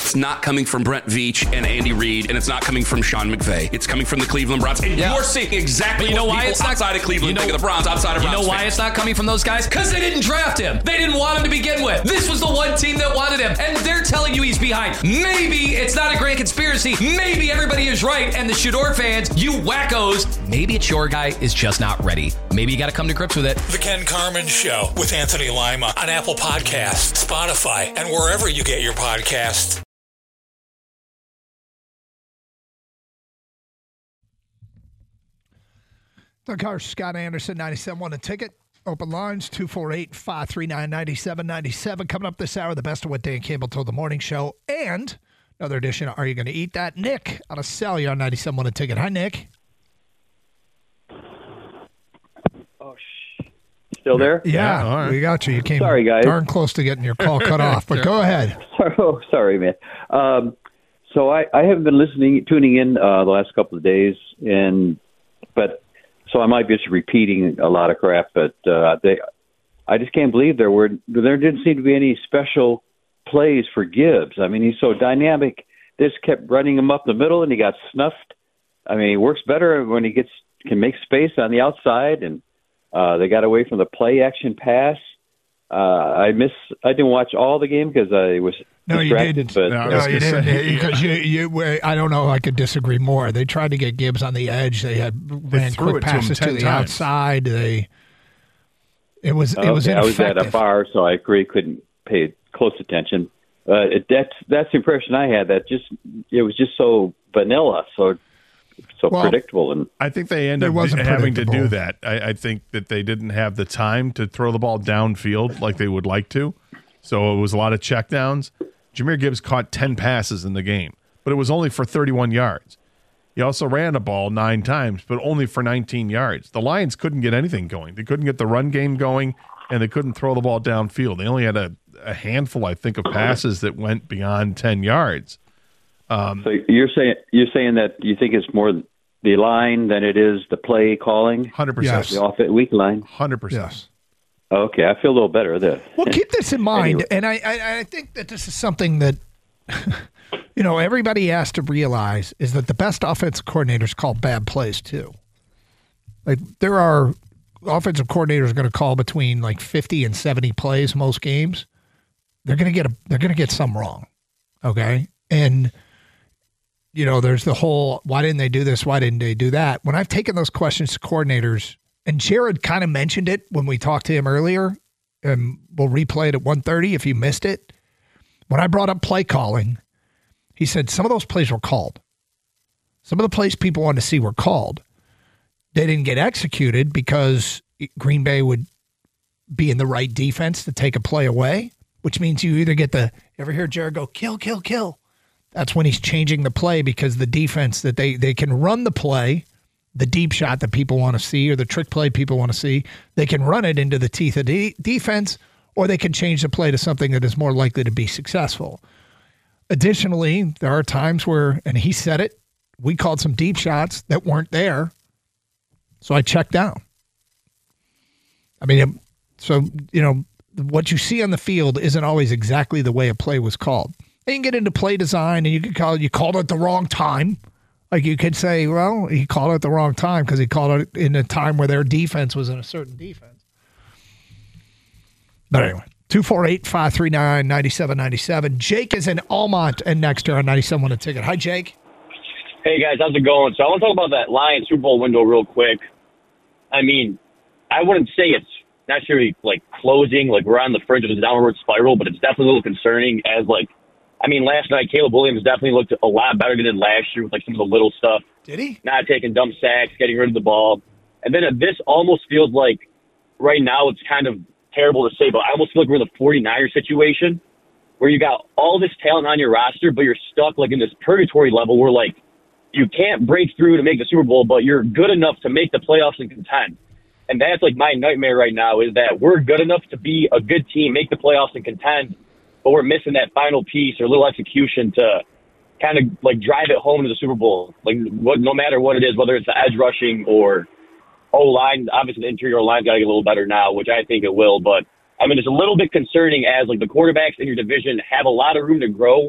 it's not coming from Brent Veach and Andy Reid, and it's not coming from Sean McVay. It's coming from the Cleveland Browns. And you're seeing exactly what people outside of Cleveland think of the Browns, outside of Browns. You know why it's not coming from those guys? Because they didn't draft him. They didn't want him to begin with. This was the one team that wanted him, and they're telling you he's behind. Maybe it's not a grand conspiracy. Maybe everybody is right, and the Shador fans, you wackos, maybe it's your guy is just not ready. Maybe you got to come to grips with it. The Ken Carman Show with Anthony Lima on Apple Podcasts, Spotify, and wherever you get your podcasts. The car, Scott Anderson, 97.1 A Ticket. Open lines, 248-539-9797. Coming up this hour, the best of what Dan Campbell told the morning show. And another edition of Are You Going to Eat That? Nick out of Sallie on 97.1 A Ticket. Hi, Nick. Still there? Yeah, all right. We got you. You came Sorry, guys. darn close to getting your call cut off, but go ahead. Oh, sorry, man. So I haven't been tuning in the last couple of days, but so I might be just repeating a lot of crap. But I just can't believe there didn't seem to be any special plays for Gibbs. I mean, he's so dynamic. They just kept running him up the middle, and he got snuffed. I mean, he works better when he can make space on the outside, and they got away from the play action pass. I didn't watch all the game because I was distracted. You didn't because you. I don't know. I could disagree more. They tried to get Gibbs on the edge. They ran quick passes to the outside. It was ineffective. I was at a bar, so I really couldn't pay close attention. That's the impression I had. It was just so vanilla, so predictable. And I think they ended up having to do that. I think that they didn't have the time to throw the ball downfield like they would like to. So it was a lot of checkdowns. Jahmyr Gibbs caught 10 passes in the game, but it was only for 31 yards. He also ran the ball 9 times, but only for 19 yards. The Lions couldn't get anything going. They couldn't get the run game going, and they couldn't throw the ball downfield. They only had a handful, I think, of passes that went beyond 10 yards. So you're saying that you think it's more the line than it is the play calling? 100%. Yes. The weak line? 100%. Yes. Okay, I feel a little better there. Well, keep this in mind, Anyway. and I think that this is something that everybody has to realize is that the best offensive coordinators call bad plays too. Like there are offensive coordinators going to call between like 50 and 70 plays most games. They're going to get some wrong, okay? And there's the whole why didn't they do this? Why didn't they do that? When I've taken those questions to coordinators. And Jared kind of mentioned it when we talked to him earlier, and we'll replay it at 1:30 if you missed it. When I brought up play calling, he said some of those plays were called. Some of the plays people wanted to see were called. They didn't get executed because Green Bay would be in the right defense to take a play away, which means you either get ever hear Jared go, kill, kill, kill. That's when he's changing the play because the defense that they can run the play, the deep shot that people want to see or the trick play people want to see, they can run it into the teeth of defense, or they can change the play to something that is more likely to be successful. Additionally, there are times where, and he said it, we called some deep shots that weren't there, so I checked down. I mean, what you see on the field isn't always exactly the way a play was called. And you can get into play design, and you called it the wrong time. Like you could say, well, he called it at the wrong time because he called it in a time where their defense was in a certain defense. But anyway, 248-539-9797. Jake is in Almont and next year on 97.1 A Ticket. Hi, Jake. Hey, guys. How's it going? So I want to talk about that Lions Super Bowl window real quick. I mean, I wouldn't say it's necessarily like closing, like we're on the fringe of a downward spiral, but it's definitely a little concerning as last night, Caleb Williams definitely looked a lot better than he did last year with some of the little stuff. Did he? Not taking dumb sacks, getting rid of the ball. And then this almost feels like right now it's kind of terrible to say, but I almost feel like we're in the 49ers situation where you got all this talent on your roster, but you're stuck in this purgatory level where you can't break through to make the Super Bowl, but you're good enough to make the playoffs and contend. And that's my nightmare right now is that we're good enough to be a good team, make the playoffs and contend, but we're missing that final piece or little execution to kind of drive it home to the Super Bowl. No matter what it is, whether it's the edge rushing or O-line, obviously the interior line's got to get a little better now, which I think it will. But, I mean, it's a little bit concerning as the quarterbacks in your division have a lot of room to grow,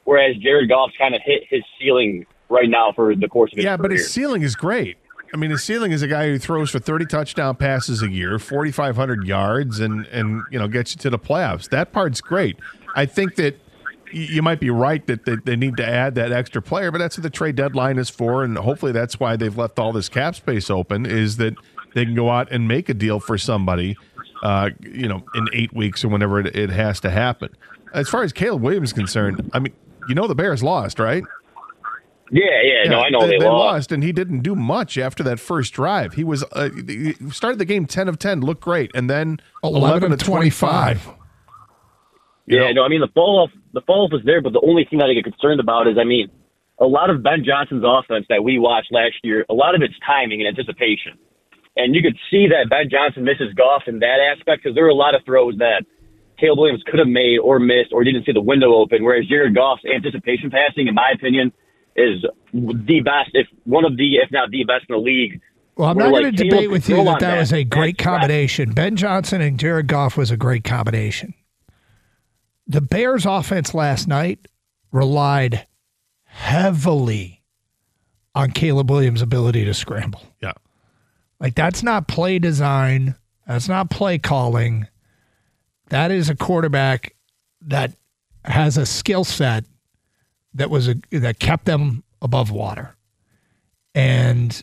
whereas Jared Goff's kind of hit his ceiling right now for the course of his career. Yeah, but his ceiling is great. I mean, his ceiling is a guy who throws for 30 touchdown passes a year, 4,500 yards, and gets you to the playoffs. That part's great. I think that you might be right that they need to add that extra player, but that's what the trade deadline is for, and hopefully that's why they've left all this cap space open, is that they can go out and make a deal for somebody, in 8 weeks or whenever it has to happen. As far as Caleb Williams is concerned, I mean, the Bears lost, right? Yeah. No, I know they lost, and he didn't do much after that first drive. He was he started the game 10 of 10, looked great, and then 11 of 25. Yeah, no, I mean the fall off was there, but the only thing that I get concerned about is, I mean, a lot of Ben Johnson's offense that we watched last year, a lot of it's timing and anticipation, and you could see that Ben Johnson misses Goff in that aspect because there were a lot of throws that Caleb Williams could have made or missed or didn't see the window open, whereas Jared Goff's anticipation passing, in my opinion, is the best, if not the best in the league. Well, I'm not going to debate with you that was a great combination. Ben Johnson and Jared Goff was a great combination. The Bears' offense last night relied heavily on Caleb Williams' ability to scramble. Yeah. Like, that's not play design. That's not play calling. That is a quarterback that has a skill set that kept them above water. And,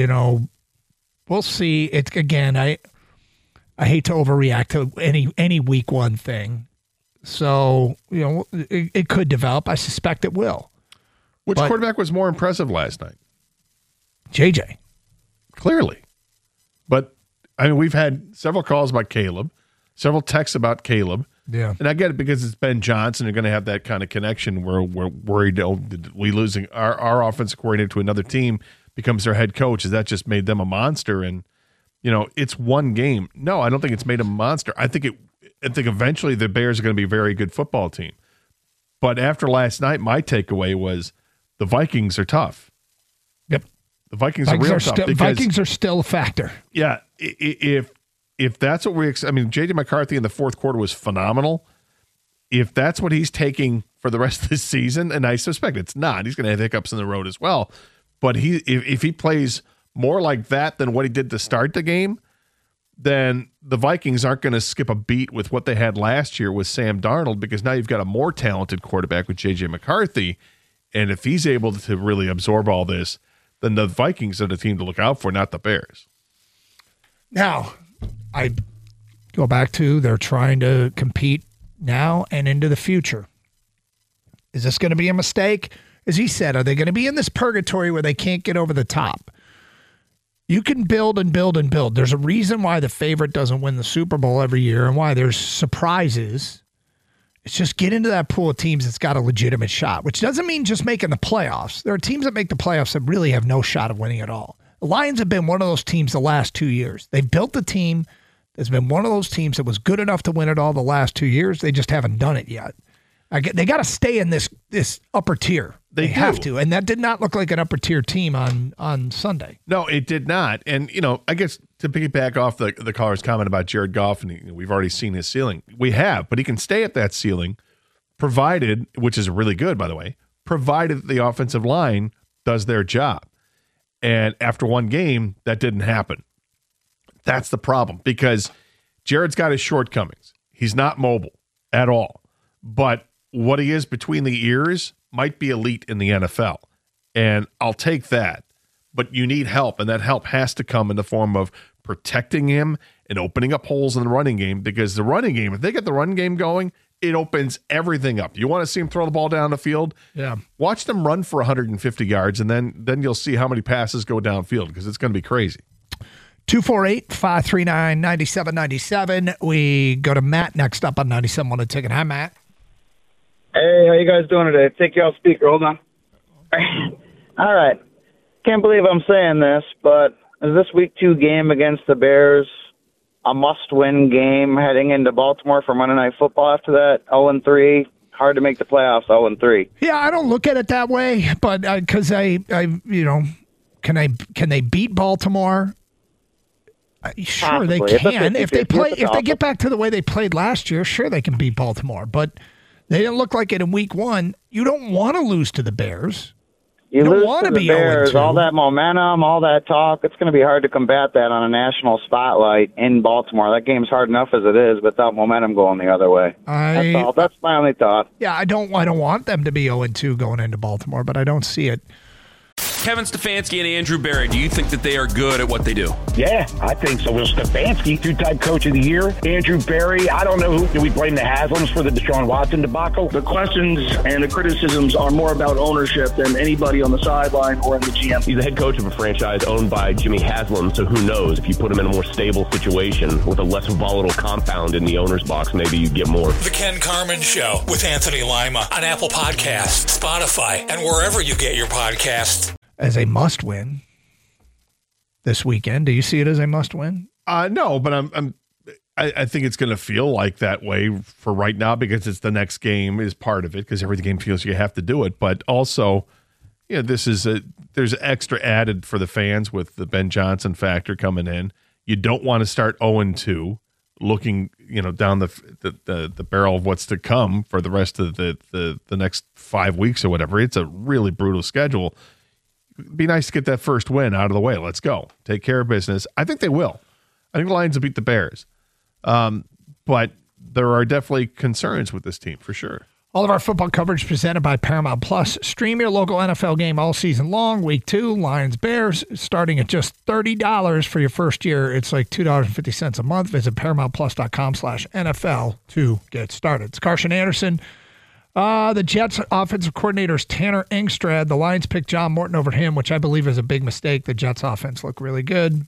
we'll see. It's, again, I hate to overreact to any week one thing. So, it could develop. I suspect it will. Which quarterback was more impressive last night? JJ. Clearly. But, I mean, we've had several calls about Caleb, several texts about Caleb. Yeah. And I get it because it's Ben Johnson. You're going to have that kind of connection where we're worried, we losing our offensive coordinator to another team becomes their head coach. Has that just made them a monster? And, it's one game. No, I don't think it's made them a monster. I think eventually the Bears are going to be a very good football team. But after last night, my takeaway was the Vikings are tough. Yep. The Vikings are real tough. Vikings are still a factor. Yeah. If that's what J.J. McCarthy in the fourth quarter was phenomenal. If that's what he's taking for the rest of the season, and I suspect it's not, he's going to have hiccups in the road as well. But if he plays more like that than what he did to start the game, then the Vikings aren't going to skip a beat with what they had last year with Sam Darnold, because now you've got a more talented quarterback with J.J. McCarthy. And if he's able to really absorb all this, then the Vikings are the team to look out for, not the Bears. Now, I go back to they're trying to compete now and into the future. Is this going to be a mistake? As he said, are they going to be in this purgatory where they can't get over the top? You can build and build and build. There's a reason why the favorite doesn't win the Super Bowl every year and why there's surprises. It's just get into that pool of teams that's got a legitimate shot, which doesn't mean just making the playoffs. There are teams that make the playoffs that really have no shot of winning at all. The Lions have been one of those teams the last 2 years. They've built a team that's been one of those teams that was good enough to win it all the last 2 years. They just haven't done it yet. They got to stay in this upper tier. They have to. And that did not look like an upper tier team on Sunday. No, it did not. And, I guess to piggyback off the caller's comment about Jared Goff, and we've already seen his ceiling. We have, but he can stay at that ceiling provided, which is really good, by the way, provided the offensive line does their job. And after one game, that didn't happen. That's the problem, because Jared's got his shortcomings. He's not mobile at all. But what he is between the ears might be elite in the NFL. And I'll take that. But you need help, and that help has to come in the form of protecting him and opening up holes in the running game, because the running game, if they get the run game going, it opens everything up. You want to see him throw the ball down the field? Yeah. Watch them run for 150 yards, and then you'll see how many passes go downfield, because it's going to be crazy. 248-539-9797. We go to Matt next up on 97 on the ticket. Hi, Matt. Hey, how you guys doing today? Take you off speaker. Hold on. All right. Can't believe I'm saying this, but is this week 2 game against the Bears a must-win game heading into Baltimore for Monday Night Football after that? 0-3. Hard to make the playoffs 0-3. Yeah, I don't look at it that way, but because can they beat Baltimore? Sure, possibly. they can. If they get back to the way they played last year, sure they can beat Baltimore. But They didn't look like it in week 1. You don't want to lose to the Bears. You don't lose want to to the be Bears, 0-2. all that momentum, all that talk. It's going to be hard to combat that on a national spotlight in Baltimore. That game's hard enough as it is without momentum going the other way. That's all. That's my only thought. Yeah, I don't want them to be 0-2 going into Baltimore, but I don't see it. Kevin Stefanski and Andrew Berry, do you think that they are good at what they do? Yeah, I think so. Well, Stefanski, two-time coach of the year. Andrew Berry, I don't know who. Do we blame the Haslams for the Deshaun Watson debacle? The questions and the criticisms are more about ownership than anybody on the sideline or in the GM. He's the head coach of a franchise owned by Jimmy Haslam, so who knows? If you put him in a more stable situation with a less volatile compound in the owner's box, maybe you get more. The Ken Carman Show with Anthony Lima on Apple Podcasts, Spotify, and wherever you get your podcasts. As a must-win this weekend. Do you see it as a must-win? No, but I think it's going to feel like that way for right now because it's the next game is part of it because every game feels you have to do it. But also, there's extra added for the fans with the Ben Johnson factor coming in. You don't want to start 0-2, looking down the barrel of what's to come for the rest of the next 5 weeks or whatever. It's a really brutal schedule. It'd be nice to get that first win out of the way. Let's go. Take care of business. I think they will. I think the Lions will beat the Bears. But there are definitely concerns with this team for sure. All of our football coverage presented by Paramount Plus. Stream your local NFL game all season long. Week 2, Lions-Bears, starting at just $30 for your first year. It's like $2.50 a month. Visit ParamountPlus.com/NFL to get started. It's Carson Anderson. The Jets offensive coordinator is Tanner Engstrad. The Lions picked John Morton over him, which I believe is a big mistake. The Jets offense looked really good.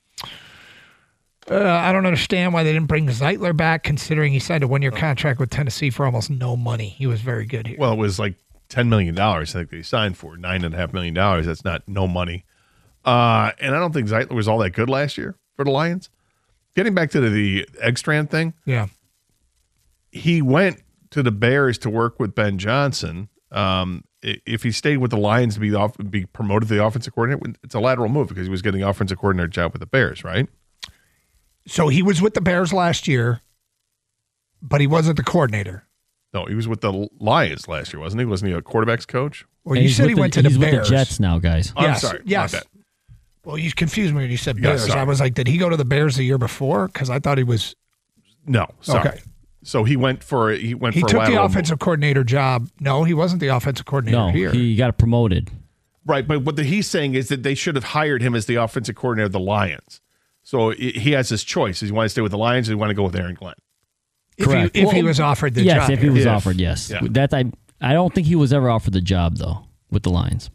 I don't understand why they didn't bring Zeitler back, considering he signed a 1-year contract with Tennessee for almost no money. He was very good here. Well, it was like $10 million, I think they signed for. $9.5 million. That's not no money. And I don't think Zeitler was all that good last year for the Lions. Getting back to the Engstrand thing. Yeah. He went to the Bears to work with Ben Johnson. If he stayed with the Lions to be promoted to the offensive coordinator, it's a lateral move because he was getting the offensive coordinator job with the Bears, right? So he was with the Bears last year, but he wasn't the coordinator. No, he was with the Lions last year, wasn't he? Wasn't he a quarterback's coach? Well, you said he went to the Bears. He's with the Jets now, guys. Oh, yes, I'm sorry. Yes. My bad. Well, you confused me when you said Bears. Yeah, I was like, did he go to the Bears the year before? Because I thought he was. No, sorry. Okay. So he went for He took the offensive coordinator job. No, he wasn't the offensive coordinator here. No, he got promoted. Right, but what he's saying is that they should have hired him as the offensive coordinator of the Lions. So he has his choice. Does he want to stay with the Lions or does he want to go with Aaron Glenn? Correct. If he was offered the job. Yes, if he was offered, yes. Yeah. That I don't think he was ever offered the job, though, with the Lions.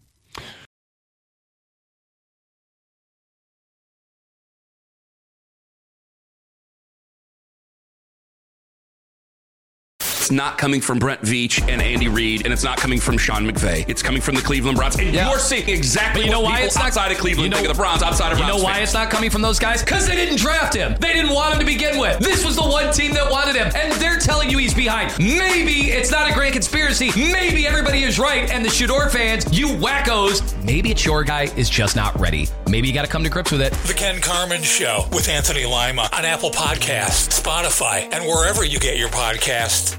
It's not coming from Brent Veach and Andy Reid, and it's not coming from Sean McVay. It's coming from the Cleveland Browns. And you're seeing exactly what people outside of Cleveland think of the Browns, outside of Browns. You know why fans. it's not coming from those guys? Because they didn't draft him. They didn't want him to begin with. This was the one team that wanted him, and they're telling you he's behind. Maybe it's not a grand conspiracy. Maybe everybody is right, and the Shador fans, you wackos, maybe it's your guy is just not ready. Maybe you got to come to grips with it. The Ken Carman Show with Anthony Lima on Apple Podcasts, Spotify, and wherever you get your podcasts.